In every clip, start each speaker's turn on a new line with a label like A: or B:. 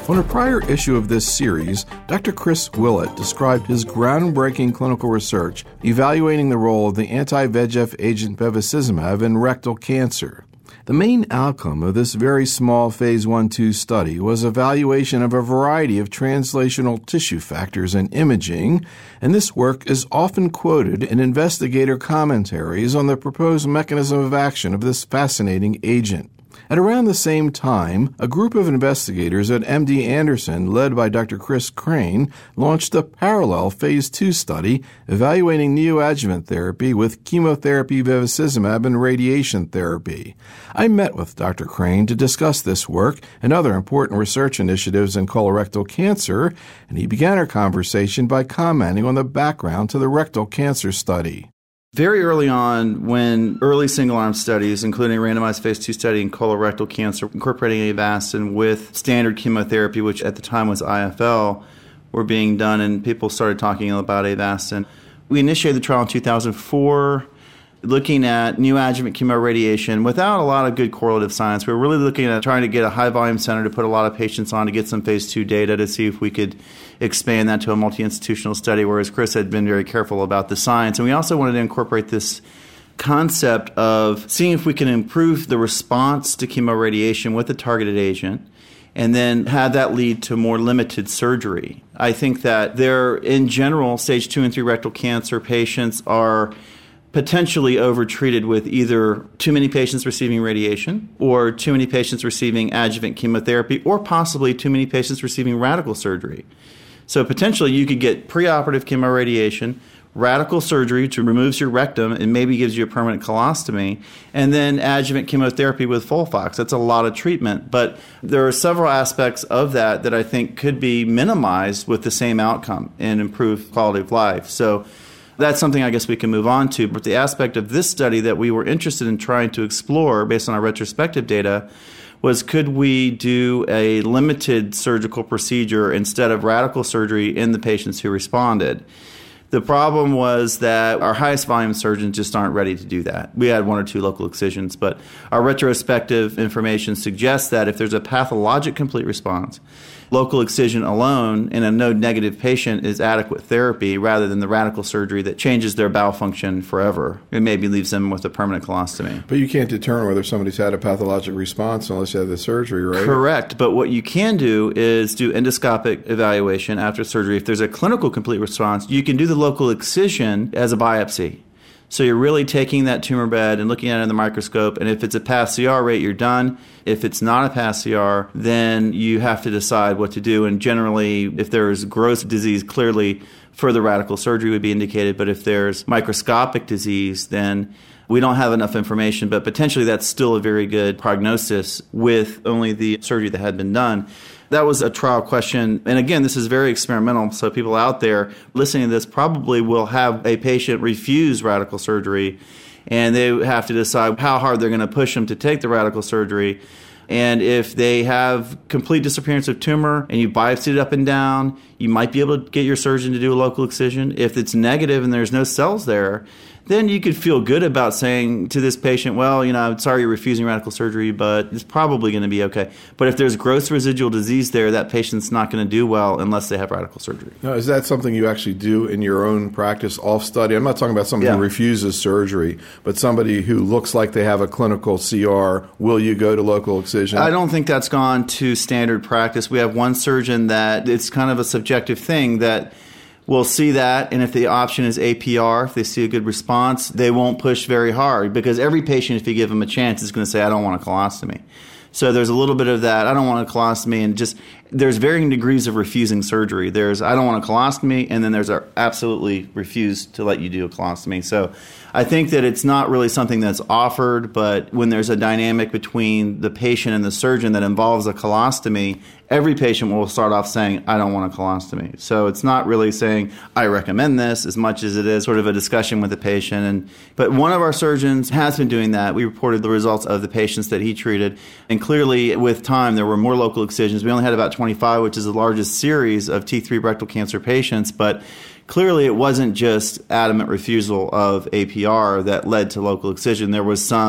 A: On a prior issue of this series, Dr. Chris Willett described his groundbreaking clinical research evaluating the role of the anti-VEGF agent bevacizumab in rectal cancer. The main outcome of this very small Phase 1-2 study was evaluation of a variety of translational tissue factors and imaging, and this work is often quoted in investigator commentaries on the proposed mechanism of action of this fascinating agent. At around the same time, a group of investigators at MD Anderson, led by Dr. Chris Crane, launched a parallel Phase 2 study evaluating neoadjuvant therapy with chemotherapy, bevacizumab, and radiation therapy. I met with Dr. Crane to discuss this work and other important research initiatives in colorectal cancer, and he began our conversation by commenting on the background to the rectal cancer study.
B: Very early on, when early single-arm studies, including a randomized Phase 2 study in colorectal cancer, incorporating Avastin with standard chemotherapy, which at the time was IFL, were being done, and people started talking about Avastin. We initiated the trial in 2004, looking at neoadjuvant chemoradiation without a lot of good correlative science. We were really looking at trying to get a high-volume center to put a lot of patients on to get some Phase 2 data to see if we could expand that to a multi-institutional study, whereas Chris had been very careful about the science. And we also wanted to incorporate this concept of seeing if we can improve the response to chemoradiation with a targeted agent and then have that lead to more limited surgery. I think that there, in general, stage 2 and 3 rectal cancer patients are potentially overtreated with either too many patients receiving radiation or too many patients receiving adjuvant chemotherapy or possibly too many patients receiving radical surgery. So potentially you could get preoperative chemoradiation, radical surgery to remove your rectum and maybe gives you a permanent colostomy, and then adjuvant chemotherapy with FOLFOX. That's a lot of treatment. But there are several aspects of that I think could be minimized with the same outcome and improve quality of life. So that's something I guess we can move on to. But the aspect of this study that we were interested in trying to explore based on our retrospective data was, could we do a limited surgical procedure instead of radical surgery in the patients who responded? The problem was that our highest volume surgeons just aren't ready to do that. We had 1 or 2 local excisions, but our retrospective information suggests that if there's a pathologic complete response, local excision alone in a node-negative patient is adequate therapy rather than the radical surgery that changes their bowel function forever. It maybe leaves them with a permanent colostomy.
A: But you can't determine whether somebody's had a pathologic response unless you have the surgery, right?
B: Correct. But what you can do is do endoscopic evaluation after surgery. If there's a clinical complete response, you can do the local excision as a biopsy. So you're really taking that tumor bed and looking at it in the microscope, and if it's a pass CR rate, you're done. If it's not a pass CR, then you have to decide what to do. And generally, if there's gross disease, clearly further radical surgery would be indicated. But if there's microscopic disease, then we don't have enough information, but potentially that's still a very good prognosis with only the surgery that had been done. That was a trial question. And again, this is very experimental, so people out there listening to this probably will have a patient refuse radical surgery, and they have to decide how hard they're going to push them to take the radical surgery. And if they have complete disappearance of tumor and you biopsy it up and down, you might be able to get your surgeon to do a local excision. If it's negative and there's no cells there, then you could feel good about saying to this patient, well, I'm sorry you're refusing radical surgery, but it's probably going to be okay. But if there's gross residual disease there, that patient's not going to do well unless they have radical surgery.
A: Now, is that something you actually do in your own practice off-study? I'm not talking about somebody who refuses surgery, but somebody who looks like they have a clinical CR. Will you go to local excision?
B: I don't think that's gone to standard practice. We have one surgeon that it's kind of a subjective thing that we'll see that, and if the option is APR, if they see a good response, they won't push very hard because every patient, if you give them a chance, is going to say, I don't want a colostomy. So there's a little bit of that, I don't want a colostomy, and just there's varying degrees of refusing surgery. There's I don't want a colostomy, and then there's absolutely refuse to let you do a colostomy. So I think that it's not really something that's offered, but when there's a dynamic between the patient and the surgeon that involves a colostomy, every patient will start off saying, I don't want a colostomy. So it's not really saying, I recommend this, as much as it is sort of a discussion with the patient. But one of our surgeons has been doing that. We reported the results of the patients that he treated. And clearly, with time, there were more local excisions. We only had about 25, which is the largest series of T3 rectal cancer patients. But clearly, it wasn't just adamant refusal of APR that led to local excision. There was some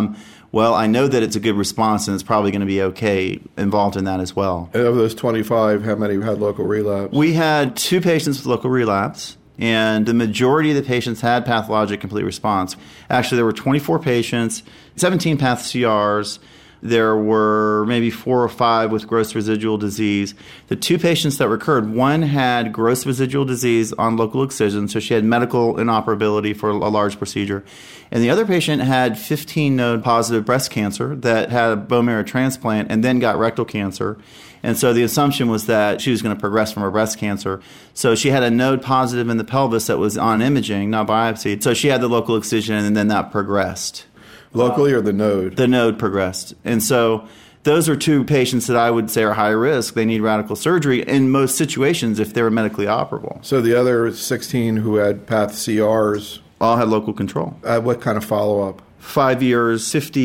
B: well, I know that it's a good response and it's probably going to be okay involved in that as well.
A: And of those 25, how many had local relapse?
B: We had 2 patients with local relapse, and the majority of the patients had pathologic complete response. Actually, there were 24 patients, 17 path CRs. There were maybe 4 or 5 with gross residual disease. The 2 patients that recurred, one had gross residual disease on local excision, so she had medical inoperability for a large procedure. And the other patient had 15-node positive breast cancer that had a bone marrow transplant and then got rectal cancer. And so the assumption was that she was going to progress from her breast cancer. So she had a node positive in the pelvis that was on imaging, not biopsied. So she had the local excision and then that progressed.
A: Locally or the node?
B: The node progressed. And so those are 2 patients that I would say are high risk. They need radical surgery in most situations if they were medically operable.
A: So the other 16 who had path CRs?
B: All had local control.
A: What kind of follow-up?
B: 5 years,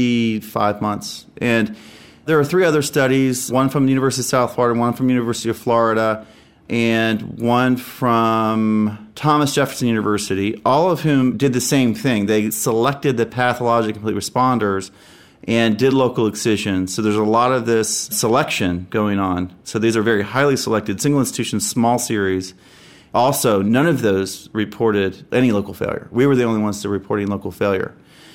B: 55 months. And there are 3 other studies, one from the University of South Florida, one from the University of Florida, and one from Thomas Jefferson University, all of whom did the same thing. They selected the pathologic complete responders and did local excision. So there's a lot of this selection going on. So these are very highly selected, single institution, small series. Also, none of those reported any local failure. We were the only ones that were reporting local failure.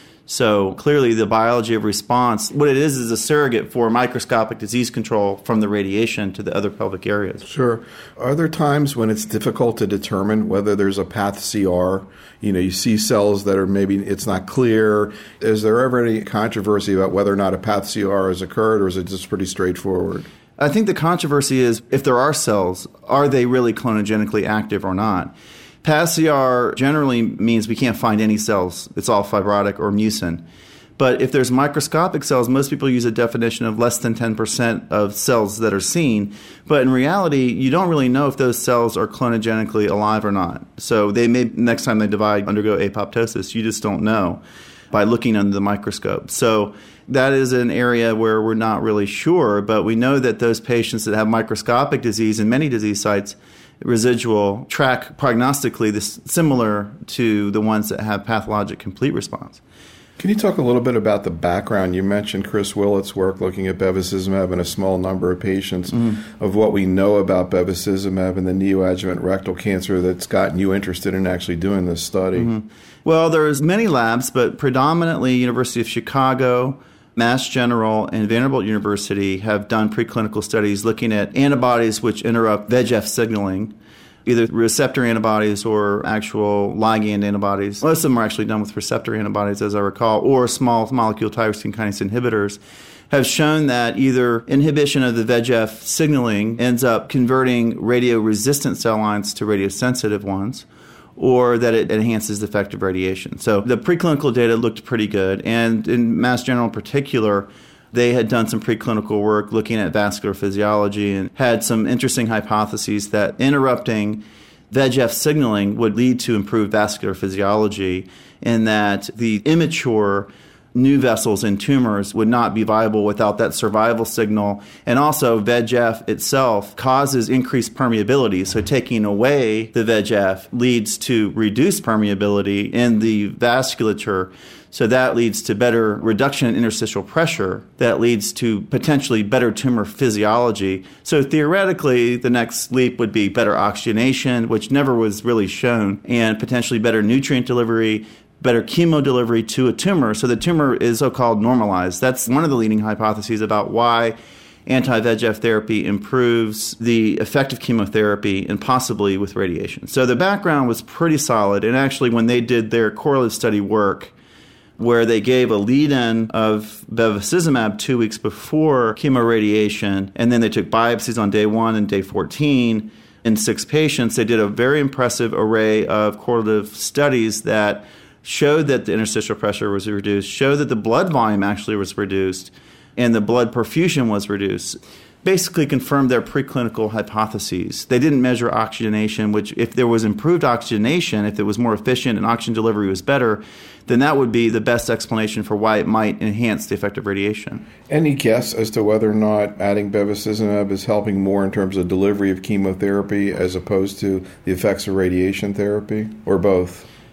B: So clearly the biology of response, what it is a surrogate for microscopic disease control from the radiation to the other pelvic areas.
A: Sure. Are there times when it's difficult to determine whether there's a path CR? You see cells that are maybe it's not clear. Is there ever any controversy about whether or not a path CR has occurred, or is it just pretty straightforward?
B: I think the controversy is if there are cells, are they really clonogenically active or not? Path CR generally means we can't find any cells. It's all fibrotic or mucin. But if there's microscopic cells, most people use a definition of less than 10% of cells that are seen. But in reality, you don't really know if those cells are clonogenically alive or not. So they may, next time they divide, undergo apoptosis. You just don't know by looking under the microscope. So that is an area where we're not really sure, but we know that those patients that have microscopic disease in many disease sites, residual, track prognostically similar to the ones that have pathologic complete response.
A: Can you talk a little bit about the background? You mentioned Chris Willett's work looking at bevacizumab in a small number of patients, of what we know about bevacizumab and the neoadjuvant rectal cancer that's gotten you interested in actually doing this study.
B: Well, there's many labs, but predominantly University of Chicago, Mass General, and Vanderbilt University have done preclinical studies looking at antibodies which interrupt VEGF signaling, either receptor antibodies or actual ligand antibodies. Most of them are actually done with receptor antibodies, as I recall, or small molecule tyrosine kinase inhibitors, have shown that either inhibition of the VEGF signaling ends up converting radio-resistant cell lines to radiosensitive ones, or that it enhances the effect of radiation. So the preclinical data looked pretty good, and in Mass General in particular, they had done some preclinical work looking at vascular physiology and had some interesting hypotheses that interrupting VEGF signaling would lead to improved vascular physiology, and that the immature new vessels in tumors would not be viable without that survival signal. And also VEGF itself causes increased permeability. So taking away the VEGF leads to reduced permeability in the vasculature. So that leads to better reduction in interstitial pressure. That leads to potentially better tumor physiology. So theoretically, the next leap would be better oxygenation, which never was really shown, and potentially better nutrient delivery, better chemo delivery to a tumor, so the tumor is so-called normalized. That's one of the leading hypotheses about why anti-VEGF therapy improves the effect of chemotherapy and possibly with radiation. So the background was pretty solid, and actually when they did their correlative study work, where they gave a lead-in of bevacizumab 2 weeks before chemoradiation, and then they took biopsies on day 1 and day 14 in 6 patients, they did a very impressive array of correlative studies that showed that the interstitial pressure was reduced, showed that the blood volume actually was reduced, and the blood perfusion was reduced. Basically confirmed their preclinical hypotheses. They didn't measure oxygenation, which if there was improved oxygenation, if it was more efficient and oxygen delivery was better, then that would be the best explanation for why it might enhance the effect of radiation.
A: Any guess as to whether or not adding bevacizumab is helping more in terms of delivery of chemotherapy as opposed to the effects of radiation therapy, or both?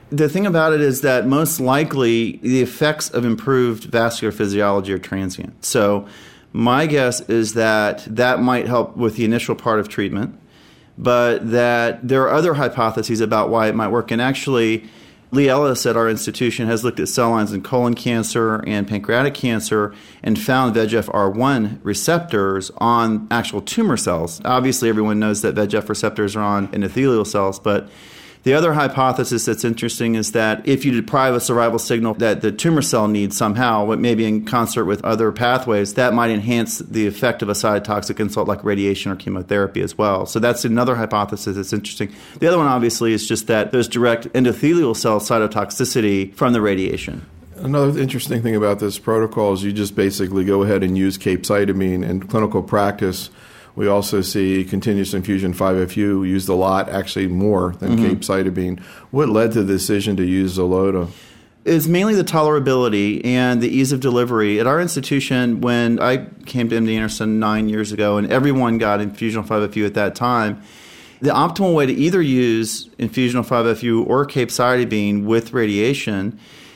B: The thing about it is that most likely the effects of improved vascular physiology are transient. So my guess is that that might help with the initial part of treatment, but that there are other hypotheses about why it might work. And actually, Lee Ellis at our institution has looked at cell lines in colon cancer and pancreatic cancer and found VEGFR1 receptors on actual tumor cells. Obviously, everyone knows that VEGF receptors are on endothelial cells, but the other hypothesis that's interesting is that if you deprive a survival signal that the tumor cell needs somehow, but maybe in concert with other pathways, that might enhance the effect of a cytotoxic insult like radiation or chemotherapy as well. So that's another hypothesis that's interesting. The other one, obviously, is just that there's direct endothelial cell cytotoxicity from the radiation.
A: Another interesting thing about this protocol is you just basically go ahead and use capecitabine in clinical practice. We also see continuous infusion 5-FU used a lot, actually more than capecitabine. What led to the decision to use Xeloda?
B: It's mainly the tolerability and the ease of delivery. At our institution, when I came to MD Anderson 9 years ago, and everyone got infusional 5-FU at that time, the optimal way to either use infusional 5-FU or capecitabine with radiation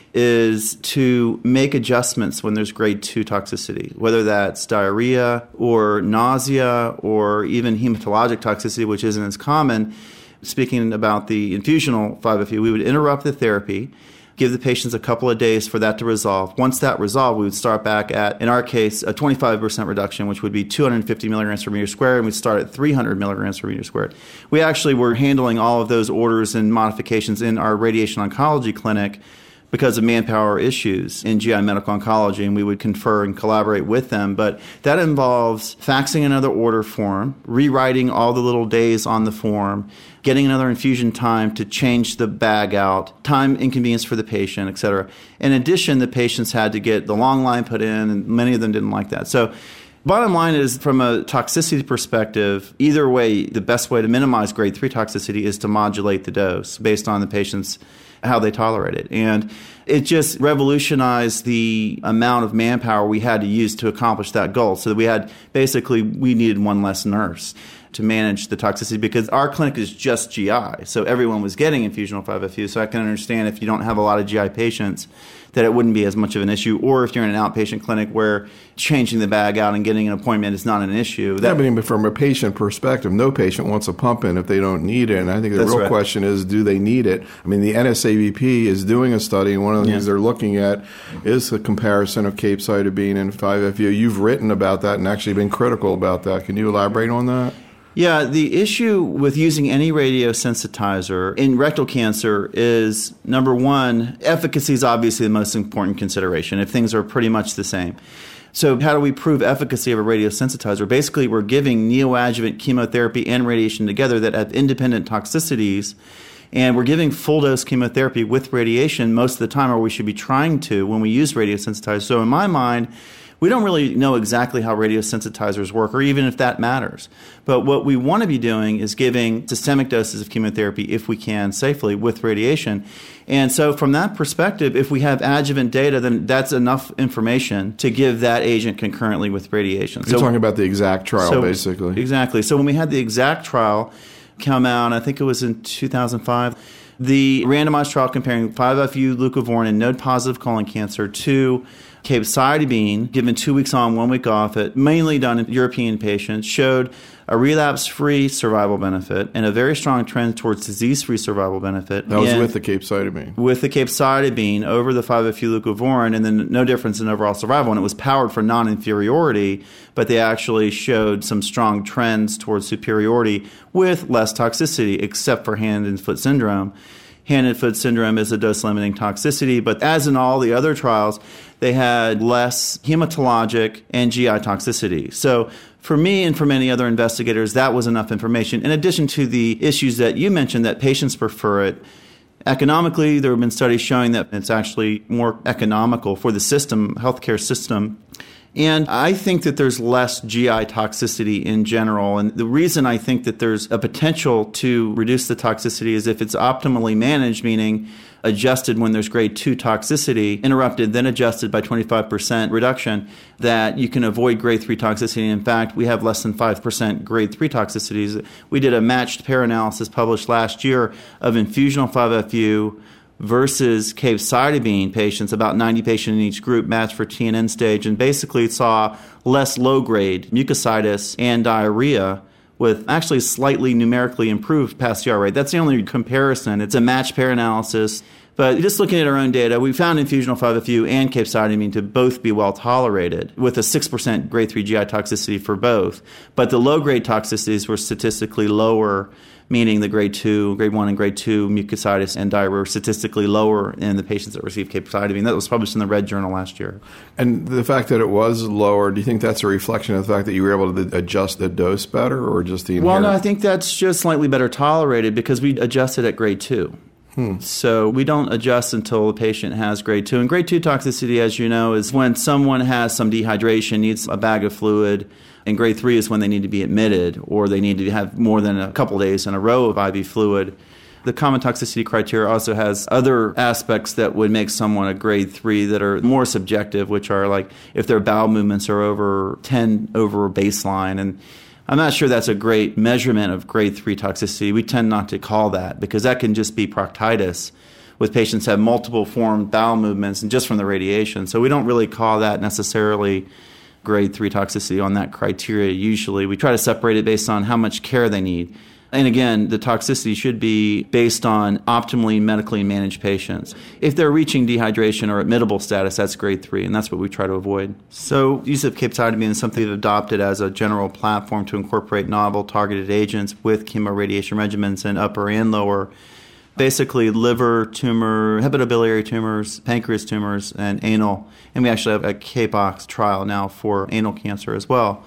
B: is to make adjustments when there's grade 2 toxicity, whether that's diarrhea or nausea or even hematologic toxicity, which isn't as common. Speaking about the infusional 5-FU, we would interrupt the therapy, give the patients a couple of days for that to resolve. Once that resolved, we would start back at, in our case, a 25% reduction, which would be 250 milligrams per meter squared, and we'd start at 300 milligrams per meter squared. We actually were handling all of those orders and modifications in our radiation oncology clinic because of manpower issues in GI medical oncology, and we would confer and collaborate with them. But that involves faxing another order form, rewriting all the little days on the form, getting another infusion time to change the bag out, time inconvenience for the patient, et cetera. In addition, the patients had to get the long line put in, and many of them didn't like that. So bottom line is, from a toxicity perspective, either way, the best way to minimize grade 3 toxicity is to modulate the dose based on the patient's how they tolerate it. And it just revolutionized the amount of manpower we had to use to accomplish that goal. So that we needed one less nurse to manage the toxicity, because our clinic is just GI. So everyone was getting infusional 5-FU. So I can understand if you don't have a lot of GI patients that it wouldn't be as much of an issue, or if you're in an outpatient clinic where changing the bag out and getting an appointment is not an issue.
A: But even from a patient perspective, no patient wants a pump in if they don't need it. And I think the real question is, do they need it? I mean, the NSABP is doing a study, and one of the things they're looking at is the comparison of capecitabine and 5-FU. You've written about that and actually been critical about that. Can you elaborate on that?
B: Yeah, the issue with using any radiosensitizer in rectal cancer is, number one, efficacy is obviously the most important consideration if things are pretty much the same. So how do we prove efficacy of a radiosensitizer? Basically, we're giving neoadjuvant chemotherapy and radiation together that have independent toxicities, and we're giving full-dose chemotherapy with radiation most of the time, or we should be trying to when we use radiosensitizers. So in my mind, we don't really know exactly how radiosensitizers work, or even if that matters. But what we want to be doing is giving systemic doses of chemotherapy, if we can, safely with radiation. And so from that perspective, if we have adjuvant data, then that's enough information to give that agent concurrently with radiation.
A: You're talking about the EXACT trial, basically.
B: Exactly. So when we had the EXACT trial come out, I think it was in 2005, the randomized trial comparing 5-FU leucovorin in node-positive colon cancer to capecitabine, given 2 weeks on, 1 week off, mainly done in European patients, showed a relapse-free survival benefit and a very strong trend towards disease-free survival benefit.
A: That was with the capecitabine.
B: With the capecitabine over the 5-FU leucovorin, and then no difference in overall survival. And it was powered for non-inferiority, but they actually showed some strong trends towards superiority with less toxicity, except for hand and foot syndrome. Hand and foot syndrome is a dose-limiting toxicity, but as in all the other trials, they had less hematologic and GI toxicity. So for me and for many other investigators, that was enough information. In addition to the issues that you mentioned, that patients prefer it. Economically, there have been studies showing that it's actually more economical for the system, healthcare system. And I think that there's less GI toxicity in general. And the reason I think that there's a potential to reduce the toxicity is if it's optimally managed, meaning adjusted when there's grade 2 toxicity, interrupted, then adjusted by 25% reduction, that you can avoid grade 3 toxicity. In fact, we have less than 5% grade 3 toxicities. We did a matched pair analysis published last year of infusional 5-FU versus capecitabine patients, about 90 patients in each group, matched for TNN stage, and basically saw less low-grade mucositis and diarrhea with actually slightly numerically improved pass-CR rate. That's the only comparison. It's a matched pair analysis. But just looking at our own data, we found infusional 5-FU and capecitabine to both be well tolerated, with a 6% grade 3 GI toxicity for both. But the low-grade toxicities were statistically lower, meaning the grade 1 and grade 2 mucositis and diarrhea were statistically lower in the patients that received capecitabine. That was published in the Red Journal last year.
A: And the fact that it was lower, do you think that's a reflection of the fact that you were able to adjust the dose better, or just the inherent?
B: Well, no, I think that's just slightly better tolerated because we adjusted at grade 2. So we don't adjust until the patient has grade 2. And grade 2 toxicity, as you know, is when someone has some dehydration, needs a bag of fluid, and grade 3 is when they need to be admitted or they need to have more than a couple days in a row of IV fluid. The common toxicity criteria also has other aspects that would make someone a grade 3 that are more subjective, which are like if their bowel movements are over 10 over baseline. And I'm not sure that's a great measurement of grade 3 toxicity. We tend not to call that because that can just be proctitis with patients who have multiple formed bowel movements and just from the radiation. So we don't really call that necessarily grade 3 toxicity on that criteria usually. We try to separate it based on how much care they need. And again, the toxicity should be based on optimally medically managed patients. If they're reaching dehydration or admittable status, that's grade 3, and that's what we try to avoid. So use of capecitabine is something we've adopted as a general platform to incorporate novel targeted agents with chemoradiation regimens in upper and lower. Basically liver tumor, hepatobiliary tumors, pancreas tumors, and anal. And we actually have a KBOX trial now for anal cancer as well.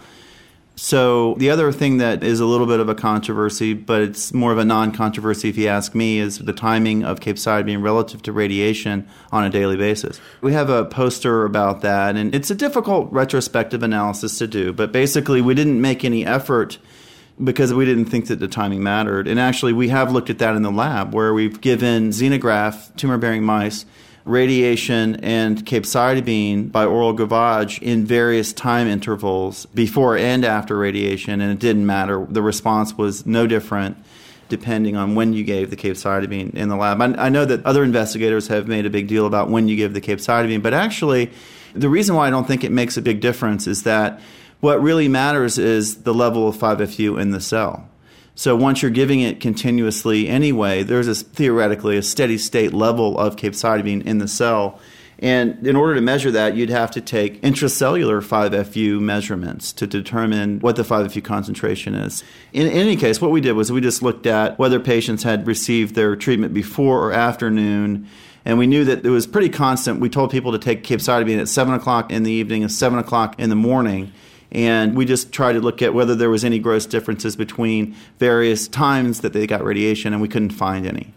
B: So the other thing that is a little bit of a controversy, but it's more of a non-controversy if you ask me, is the timing of capecitabine relative to radiation on a daily basis. We have a poster about that, and it's a difficult retrospective analysis to do, but basically we didn't make any effort because we didn't think that the timing mattered. And actually we have looked at that in the lab where we've given xenograft, tumor-bearing mice, radiation and capecitabine by oral gavage in various time intervals before and after radiation, and it didn't matter. The response was no different depending on when you gave the capecitabine in the lab. I know that other investigators have made a big deal about when you give the capecitabine, but actually the reason why I don't think it makes a big difference is that what really matters is the level of 5-FU in the cell. So once you're giving it continuously anyway, there's theoretically a steady state level of capecitabine in the cell. And in order to measure that, you'd have to take intracellular 5-FU measurements to determine what the 5-FU concentration is. In any case, what we did was we just looked at whether patients had received their treatment before or after noon. And we knew that it was pretty constant. We told people to take capecitabine at 7 o'clock in the evening and 7 o'clock in the morning. And we just tried to look at whether there was any gross differences between various times that they got radiation, and we couldn't find any.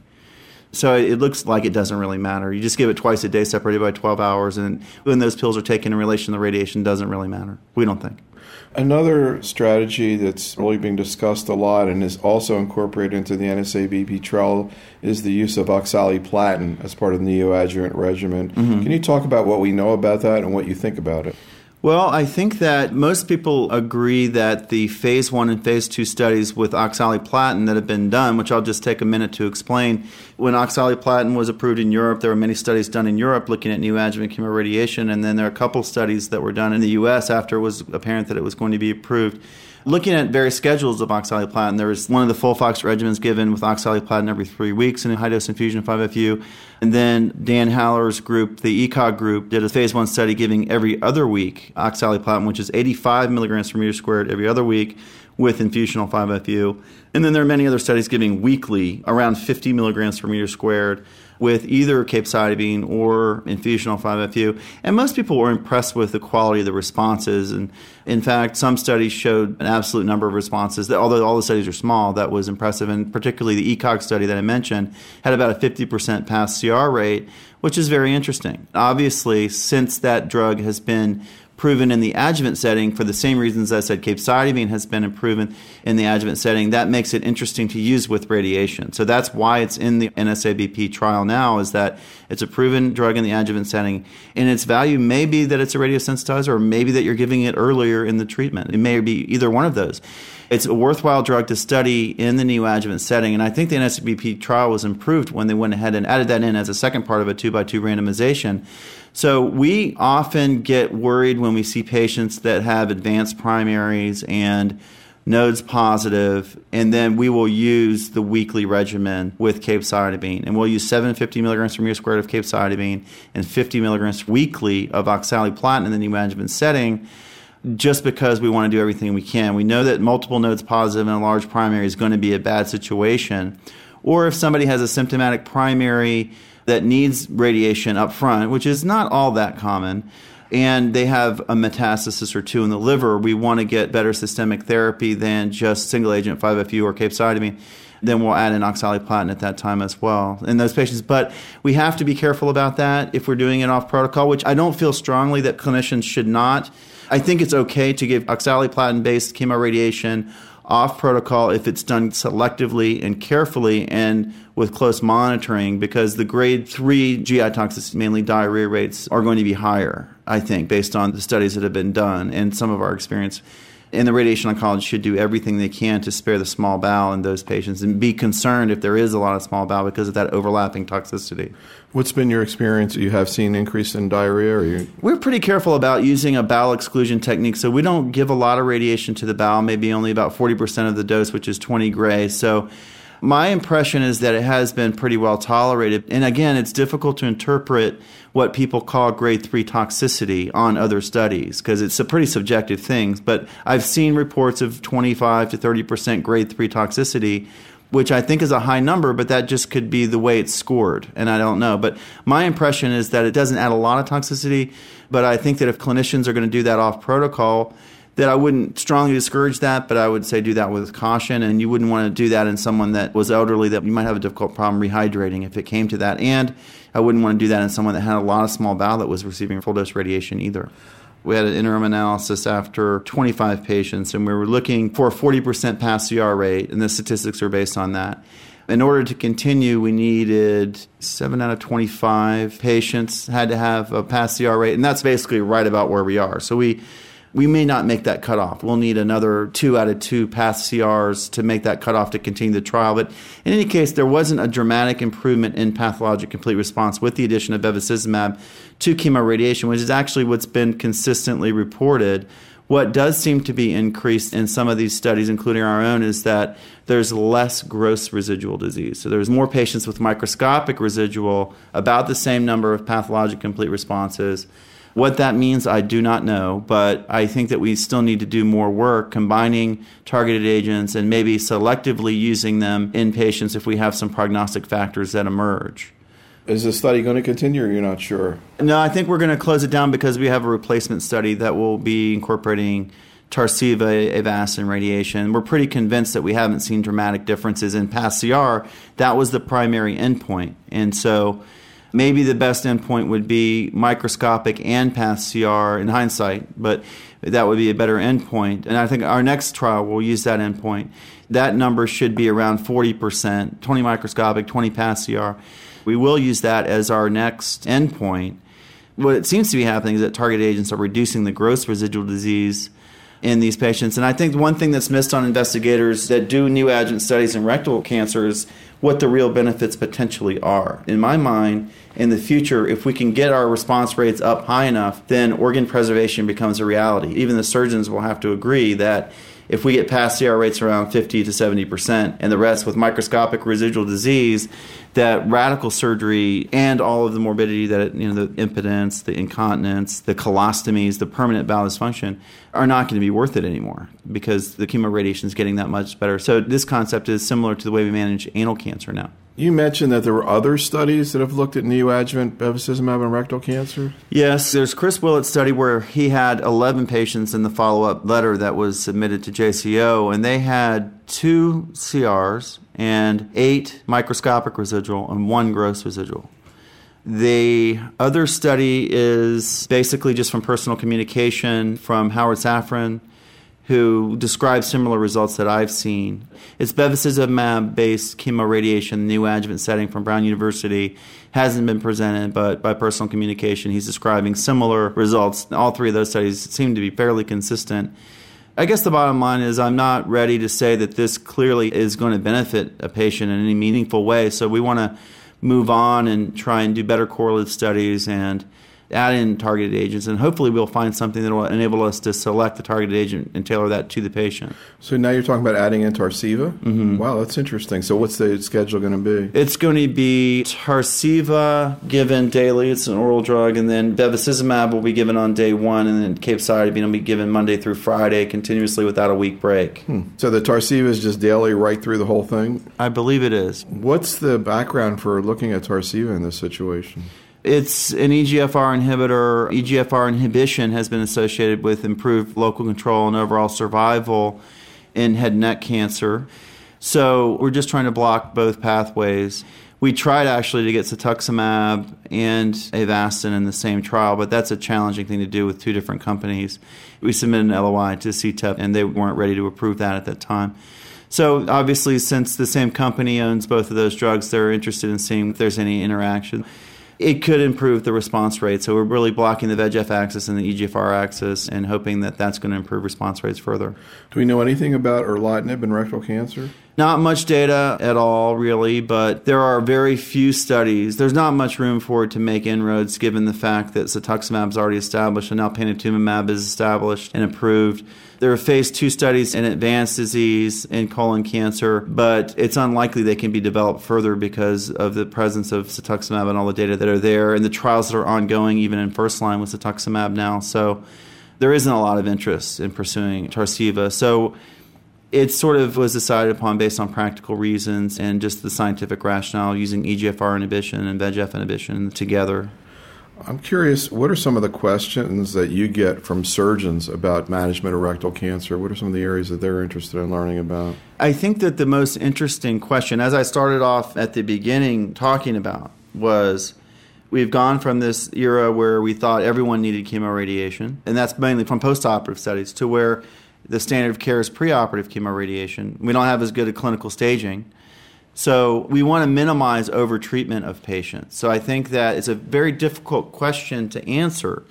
B: So it looks like it doesn't really matter. You just give it twice a day separated by 12 hours, and when those pills are taken in relation to the radiation, it doesn't really matter. We don't think.
A: Another strategy that's really being discussed a lot and is also incorporated into the NSABP trial is the use of oxaliplatin as part of the neoadjuvant regimen. Mm-hmm. Can you talk about what we know about that and what you think about it?
B: Well, I think that most people agree that the phase 1 and phase 2 studies with oxaliplatin that have been done, which I'll just take a minute to explain. When oxaliplatin was approved in Europe, there were many studies done in Europe looking at neoadjuvant chemoradiation, and then there are a couple studies that were done in the U.S. after it was apparent that it was going to be approved. Looking at various schedules of oxaliplatin, there was one of the FOLFOX regimens given with oxaliplatin every 3 weeks in a high-dose infusion of 5-FU. And then Dan Haller's group, the ECOG group, did a phase 1 study giving every other week oxaliplatin, which is 85 milligrams per meter squared every other week with infusional 5-FU. And then there are many other studies giving weekly around 50 milligrams per meter squared with either capecitabine or infusional 5-FU. And most people were impressed with the quality of the responses. And in fact, some studies showed an absolute number of responses. Although all the studies are small, that was impressive. And particularly the ECOG study that I mentioned had about a 50% pass CR rate, which is very interesting. Obviously, since that drug has been proven in the adjuvant setting for the same reasons I said capecitabine has been proven in the adjuvant setting. That makes it interesting to use with radiation. So that's why it's in the NSABP trial now, is that it's a proven drug in the adjuvant setting. And its value may be that it's a radiosensitizer, or maybe that you're giving it earlier in the treatment. It may be either one of those. It's a worthwhile drug to study in the neoadjuvant setting, and I think the NSABP trial was improved when they went ahead and added that in as a second part of a 2x2 randomization. So we often get worried when we see patients that have advanced primaries and nodes positive, and then we will use the weekly regimen with capecitabine. And we'll use 750 milligrams per meter squared of capecitabine and 50 milligrams weekly of oxaliplatin in the neoadjuvant setting, just because we want to do everything we can. We know that multiple nodes positive in a large primary is going to be a bad situation. Or if somebody has a symptomatic primary that needs radiation up front, which is not all that common, and they have a metastasis or two in the liver, we want to get better systemic therapy than just single agent 5-FU or capecitabine. Then we'll add in oxaliplatin at that time as well in those patients. But we have to be careful about that if we're doing it off protocol, which I don't feel strongly that clinicians should not. I think it's okay to give oxaliplatin-based chemoradiation off protocol if it's done selectively and carefully and with close monitoring, because the grade 3 GI toxicity, mainly diarrhea rates, are going to be higher, I think, based on the studies that have been done and some of our experience. And the radiation oncologists should do everything they can to spare the small bowel in those patients and be concerned if there is a lot of small bowel because of that overlapping toxicity.
A: What's been your experience? You have seen increase in diarrhea?
B: We're pretty careful about using a bowel exclusion technique, so we don't give a lot of radiation to the bowel, maybe only about 40% of the dose, which is 20 gray. So my impression is that it has been pretty well tolerated. And again, it's difficult to interpret what people call grade 3 toxicity on other studies because it's a pretty subjective thing. But I've seen reports of 25 to 30% grade 3 toxicity, which I think is a high number, but that just could be the way it's scored, and I don't know. But my impression is that it doesn't add a lot of toxicity, but I think that if clinicians are going to do that off protocol, that I wouldn't strongly discourage that, but I would say do that with caution, and you wouldn't want to do that in someone that was elderly that you might have a difficult problem rehydrating if it came to that, and I wouldn't want to do that in someone that had a lot of small bowel that was receiving full-dose radiation either. We had an interim analysis after 25 patients, and we were looking for a 40% pass CR rate, and the statistics are based on that. In order to continue, we needed 7 out of 25 patients had to have a pass CR rate, and that's basically right about where we are. So we may not make that cutoff. We'll need another 2 out of 2 pass CRs to make that cutoff to continue the trial. But in any case, there wasn't a dramatic improvement in pathologic complete response with the addition of bevacizumab to chemoradiation, which is actually what's been consistently reported. What does seem to be increased in some of these studies, including our own, is that there's less gross residual disease. So there's more patients with microscopic residual, about the same number of pathologic complete responses. What that means, I do not know, but I think that we still need to do more work combining targeted agents and maybe selectively using them in patients if we have some prognostic factors that emerge.
A: Is the study going to continue, or you're not sure?
B: No, I think we're going to close it down because we have a replacement study that will be incorporating Tarceva, Avastin radiation. We're pretty convinced that we haven't seen dramatic differences in pass CR. That was the primary endpoint. And so maybe the best endpoint would be microscopic and pass CR in hindsight, but that would be a better endpoint. And I think our next trial will use that endpoint. That number should be around 40%, 20 microscopic, 20 pass CR. We will use that as our next endpoint. What it seems to be happening is that targeted agents are reducing the gross residual disease in these patients. And I think one thing that's missed on investigators that do neoadjuvant studies in rectal cancer is what the real benefits potentially are. In my mind, in the future, if we can get our response rates up high enough, then organ preservation becomes a reality. Even the surgeons will have to agree that if we get pass CR rates around 50 to 70% and the rest with microscopic residual disease, that radical surgery and all of the morbidity that, the impotence, the incontinence, the colostomies, the permanent bowel dysfunction are not going to be worth it anymore because the chemoradiation is getting that much better. So this concept is similar to the way we manage anal cancer now.
A: You mentioned that there were other studies that have looked at neoadjuvant bevacizumab in rectal cancer?
B: Yes, there's Chris Willett's study where he had 11 patients in the follow-up letter that was submitted to JCO, and they had 2 CRs and 8 microscopic residual and 1 gross residual. The other study is basically just from personal communication from Howard Safran, who describes similar results that I've seen. It's bevacizumab-based chemoradiation, neoadjuvant setting from Brown University. Hasn't been presented, but by personal communication, he's describing similar results. All three of those studies seem to be fairly consistent. I guess the bottom line is I'm not ready to say that this clearly is going to benefit a patient in any meaningful way, so we want to move on and try and do better correlative studies and add in targeted agents, and hopefully we'll find something that will enable us to select the targeted agent and tailor that to the patient.
A: So now you're talking about adding in Tarceva? Mm-hmm. Wow, that's interesting. So what's the schedule going to be?
B: It's going to be Tarceva given daily. It's an oral drug, and then bevacizumab will be given on day one, and then capecitabine will be given Monday through Friday continuously without a week break.
A: So the Tarceva is just daily right through the whole thing?
B: I believe it is.
A: What's the background for looking at Tarceva in this situation?
B: It's an EGFR inhibitor. EGFR inhibition has been associated with improved local control and overall survival in head and neck cancer. So we're just trying to block both pathways. We tried actually to get cetuximab and Avastin in the same trial, but that's a challenging thing to do with two different companies. We submitted an LOI to CTEP, and they weren't ready to approve that at that time. So obviously, since the same company owns both of those drugs, they're interested in seeing if there's any interaction. It could improve the response rate, so we're really blocking the VEGF axis and the EGFR axis and hoping that that's going to improve response rates further.
A: Do we know anything about erlotinib in rectal cancer?
B: Not much data at all, really, but there are very few studies. There's not much room for it to make inroads given the fact that cetuximab is already established and now panitumumab is established and approved. There are phase 2 studies in advanced disease in colon cancer, but it's unlikely they can be developed further because of the presence of cetuximab and all the data that are there and the trials that are ongoing even in first line with cetuximab now. So there isn't a lot of interest in pursuing Tarceva. So it sort of was decided upon based on practical reasons and just the scientific rationale using EGFR inhibition and VEGF inhibition together.
A: I'm curious, what are some of the questions that you get from surgeons about management of rectal cancer? What are some of the areas that they're interested in learning about?
B: I think that the most interesting question, as I started off at the beginning talking about, was we've gone from this era where we thought everyone needed chemoradiation, and that's mainly from postoperative studies, to where the standard of care is preoperative chemoradiation. We don't have as good a clinical staging. So we want to minimize over-treatment of patients. So I think that it's a very difficult question to answer,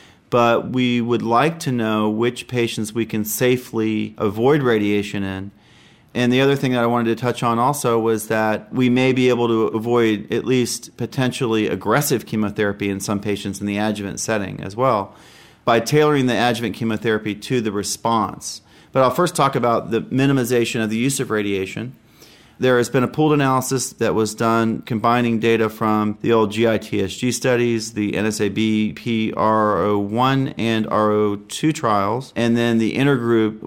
B: but we would like to know which patients we can safely avoid radiation in. And the other thing that I wanted to touch on also was that we may be able to avoid at least potentially aggressive chemotherapy in some patients in the adjuvant setting as well by tailoring the adjuvant chemotherapy to the response. But I'll first talk about the minimization of the use of radiation. There has been a pooled analysis that was done combining data from the old GITSG studies, the NSABP R01 and R02 trials, and then the intergroup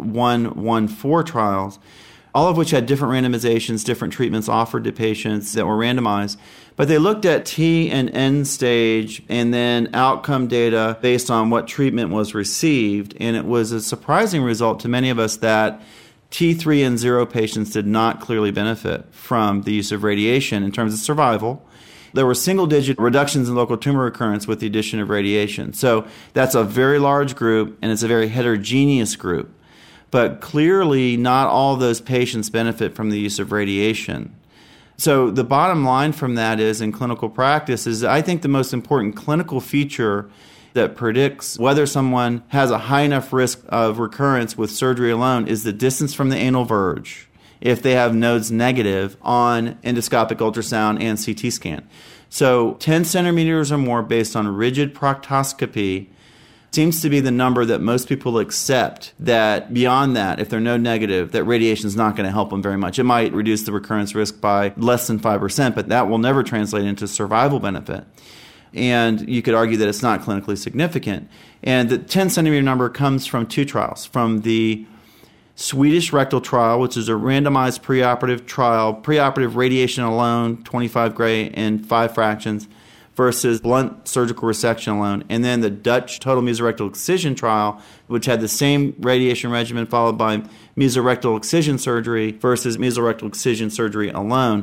B: 114 trials, all of which had different randomizations, different treatments offered to patients that were randomized. But they looked at T and N stage and then outcome data based on what treatment was received, and it was a surprising result to many of us that T3 and 0 patients did not clearly benefit from the use of radiation in terms of survival. There were single-digit reductions in local tumor recurrence with the addition of radiation. So that's a very large group, and it's a very heterogeneous group. But clearly, not all of those patients benefit from the use of radiation. So the bottom line from that is, in clinical practice, is I think the most important clinical feature that predicts whether someone has a high enough risk of recurrence with surgery alone is the distance from the anal verge if they have nodes negative on endoscopic ultrasound and CT scan. So 10 centimeters or more based on rigid proctoscopy seems to be the number that most people accept, that beyond that, if they're node negative, that radiation is not going to help them very much. It might reduce the recurrence risk by less than 5%, but that will never translate into survival benefit. And you could argue that it's not clinically significant. And the 10 centimeter number comes from two trials, from the Swedish rectal trial, which is a randomized preoperative trial, preoperative radiation alone, 25 gray and 5 fractions, versus blunt surgical resection alone. And then the Dutch total mesorectal excision trial, which had the same radiation regimen followed by mesorectal excision surgery versus mesorectal excision surgery alone.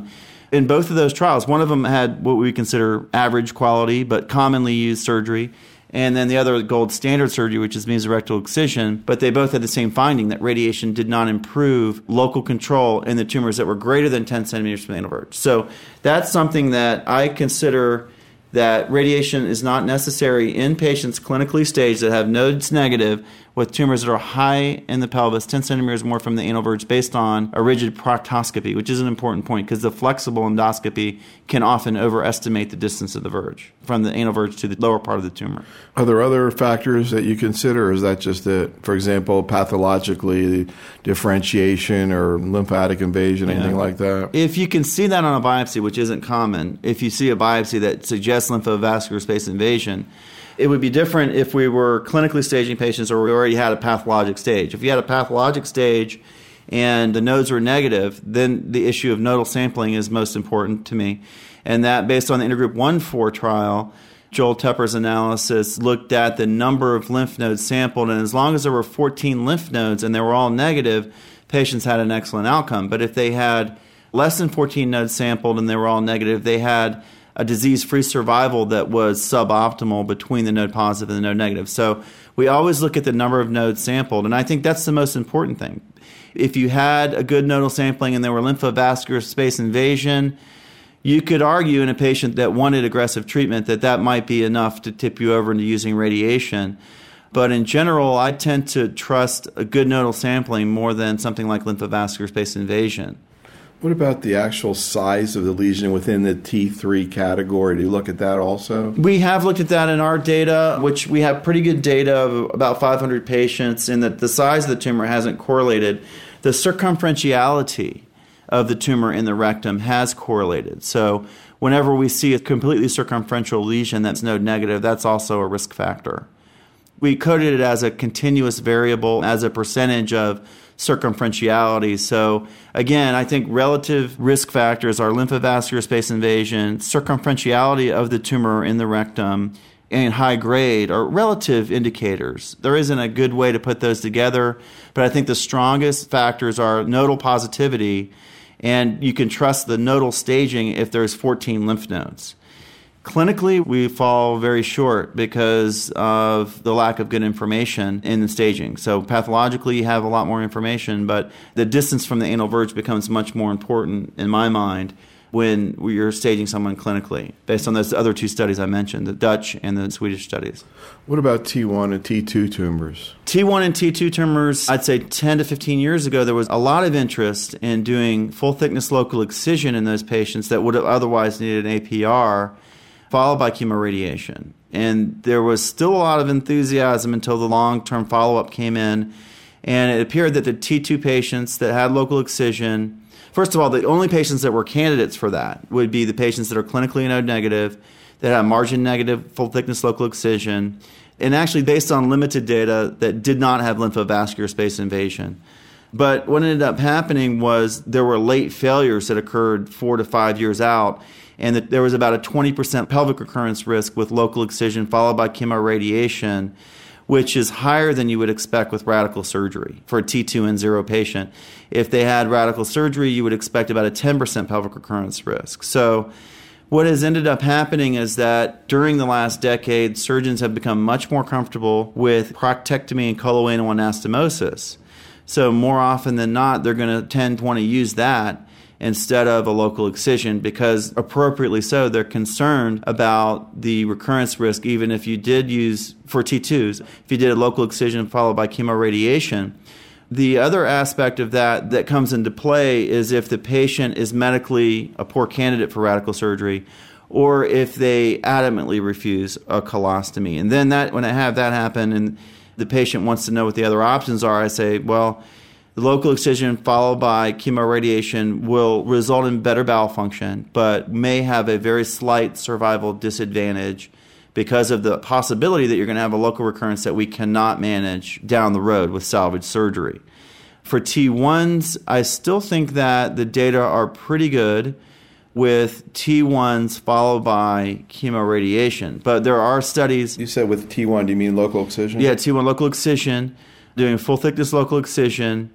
B: In both of those trials, one of them had what we consider average quality but commonly used surgery, and then the other gold standard surgery, which is mesorectal excision, but they both had the same finding that radiation did not improve local control in the tumors that were greater than 10 centimeters from the anal verge. So that's something that I consider that radiation is not necessary in patients clinically staged that have nodes negative with tumors that are high in the pelvis, 10 centimeters more from the anal verge, based on a rigid proctoscopy, which is an important point because the flexible endoscopy can often overestimate the distance of the verge from the anal verge to the lower part of the tumor.
A: Are there other factors that you consider, or is that just it? For example, pathologically, differentiation or lymphatic invasion, anything like that?
B: If you can see that on a biopsy, which isn't common, if you see a biopsy that suggests lymphovascular space invasion, it would be different if we were clinically staging patients or we already had a pathologic stage. If you had a pathologic stage and the nodes were negative, then the issue of nodal sampling is most important to me. And that, based on the Intergroup 1-4 trial, Joel Tepper's analysis looked at the number of lymph nodes sampled, and as long as there were 14 lymph nodes and they were all negative, patients had an excellent outcome. But if they had less than 14 nodes sampled and they were all negative, they had a disease-free survival that was suboptimal between the node positive and the node negative. So we always look at the number of nodes sampled, and I think that's the most important thing. If you had a good nodal sampling and there were lymphovascular space invasion, you could argue in a patient that wanted aggressive treatment that that might be enough to tip you over into using radiation. But in general, I tend to trust a good nodal sampling more than something like lymphovascular space invasion.
A: What about the actual size of the lesion within the T3 category? Do you look at that also?
B: We have looked at that in our data, which we have pretty good data of about 500 patients, and that the size of the tumor hasn't correlated. The circumferentiality of the tumor in the rectum has correlated. So whenever we see a completely circumferential lesion that's node negative, that's also a risk factor. We coded it as a continuous variable, as a percentage of circumferentiality. So again, I think relative risk factors are lymphovascular space invasion, circumferentiality of the tumor in the rectum, and high grade are relative indicators. There isn't a good way to put those together, but I think the strongest factors are nodal positivity, and you can trust the nodal staging if there's 14 lymph nodes. Clinically, we fall very short because of the lack of good information in the staging. So pathologically, you have a lot more information, but the distance from the anal verge becomes much more important in my mind when you're staging someone clinically, based on those other two studies I mentioned, the Dutch and the Swedish studies.
A: What about T1 and T2 tumors?
B: T1 and T2 tumors, I'd say 10 to 15 years ago, there was a lot of interest in doing full-thickness local excision in those patients that would have otherwise needed an APR, followed by chemoradiation. And there was still a lot of enthusiasm until the long-term follow-up came in, and it appeared that the T2 patients that had local excision, first of all, the only patients that were candidates for that would be the patients that are clinically node negative, that have margin negative full-thickness local excision, and actually based on limited data that did not have lymphovascular space invasion. But what ended up happening was there were late failures that occurred 4 to 5 years out, and that there was about a 20% pelvic recurrence risk with local excision followed by chemoradiation, which is higher than you would expect with radical surgery for a T2 and 0 patient. If they had radical surgery, you would expect about a 10% pelvic recurrence risk. So what has ended up happening is that during the last decade, surgeons have become much more comfortable with proctectomy and coloanal anastomosis. So more often than not, they're going to tend to want to use that instead of a local excision because, appropriately so, they're concerned about the recurrence risk even if you did use, for T2s, if you did a local excision followed by chemoradiation. The other aspect of that comes into play is if the patient is medically a poor candidate for radical surgery or if they adamantly refuse a colostomy. And then when I have that happen and the patient wants to know what the other options are, I say, well, the local excision followed by chemoradiation will result in better bowel function, but may have a very slight survival disadvantage because of the possibility that you're going to have a local recurrence that we cannot manage down the road with salvage surgery. For T1s, I still think that the data are pretty good with T1s followed by chemoradiation. But there are studies...
A: You said with T1, do you mean local excision?
B: Yeah, T1 local excision, doing full-thickness local excision,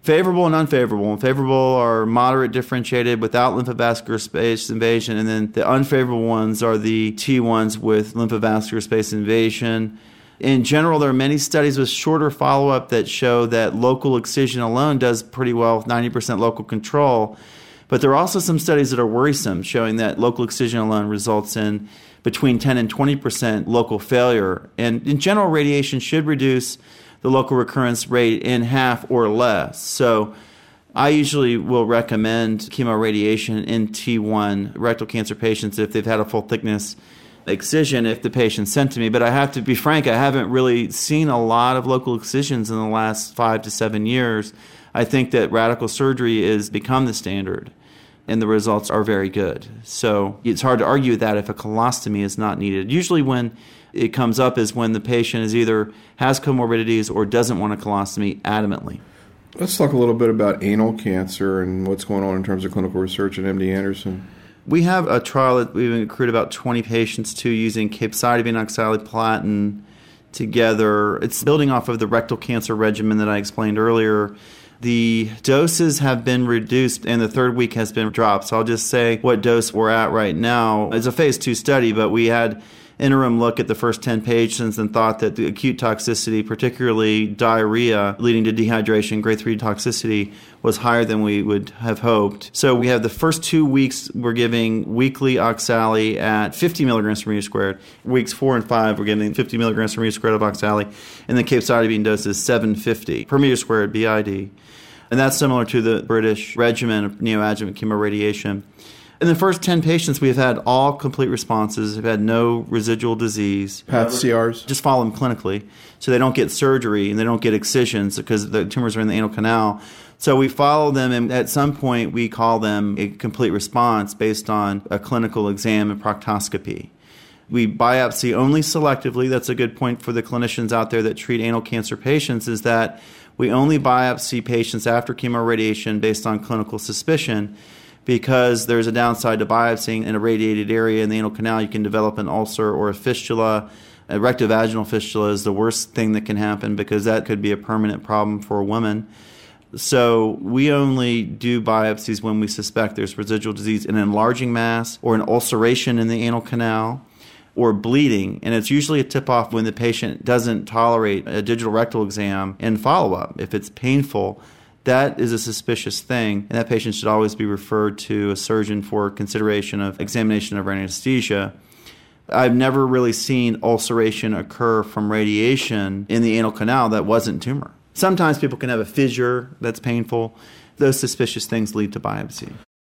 B: Favorable and unfavorable. Favorable are moderate differentiated without lymphovascular space invasion, and then the unfavorable ones are the T1s with lymphovascular space invasion. In general, there are many studies with shorter follow-up that show that local excision alone does pretty well with 90% local control. But there are also some studies that are worrisome, showing that local excision alone results in between 10 and 20% local failure. And in general, radiation should reduce the local recurrence rate in half or less. So I usually will recommend chemoradiation in T1 rectal cancer patients if they've had a full thickness excision if the patient's sent to me. But I have to be frank, I haven't really seen a lot of local excisions in the last 5 to 7 years. I think that radical surgery has become the standard, and the results are very good. So it's hard to argue that if a colostomy is not needed. Usually when it comes up is when the patient is either has comorbidities or doesn't want a colostomy adamantly.
A: Let's talk a little bit about anal cancer and what's going on in terms of clinical research at MD Anderson.
B: We have a trial that we've accrued about 20 patients to using capecitabine oxaliplatin together. It's building off of the rectal cancer regimen that I explained earlier. The doses have been reduced and the third week has been dropped. So I'll just say what dose we're at right now. It's a phase 2 study, but we had interim look at the first 10 patients and thought that the acute toxicity, particularly diarrhea leading to dehydration, grade 3 toxicity, was higher than we would have hoped. So we have the first 2 weeks, we're giving weekly oxali at 50 milligrams per meter squared. Weeks 4 and 5, we're giving 50 milligrams per meter squared of oxali, and the capecitabine dose is 750 per meter squared BID. And that's similar to the British regimen of neoadjuvant chemoradiation. In the first 10 patients, we've had all complete responses. We've had no residual disease.
A: Path CRs?
B: Just follow them clinically. So they don't get surgery and they don't get excisions because the tumors are in the anal canal. So we follow them, and at some point we call them a complete response based on a clinical exam and proctoscopy. We biopsy only selectively. That's a good point for the clinicians out there that treat anal cancer patients, is that we only biopsy patients after chemoradiation based on clinical suspicion, because there's a downside to biopsying in a radiated area in the anal canal. You can develop an ulcer or a fistula. A rectovaginal fistula is the worst thing that can happen because that could be a permanent problem for a woman. So we only do biopsies when we suspect there's residual disease, an enlarging mass or an ulceration in the anal canal or bleeding. And it's usually a tip-off when the patient doesn't tolerate a digital rectal exam and follow-up. If it's painful, that is a suspicious thing, and that patient should always be referred to a surgeon for consideration of examination of anesthesia. I've never really seen ulceration occur from radiation in the anal canal that wasn't tumor. Sometimes people can have a fissure that's painful. Those suspicious things lead to biopsy.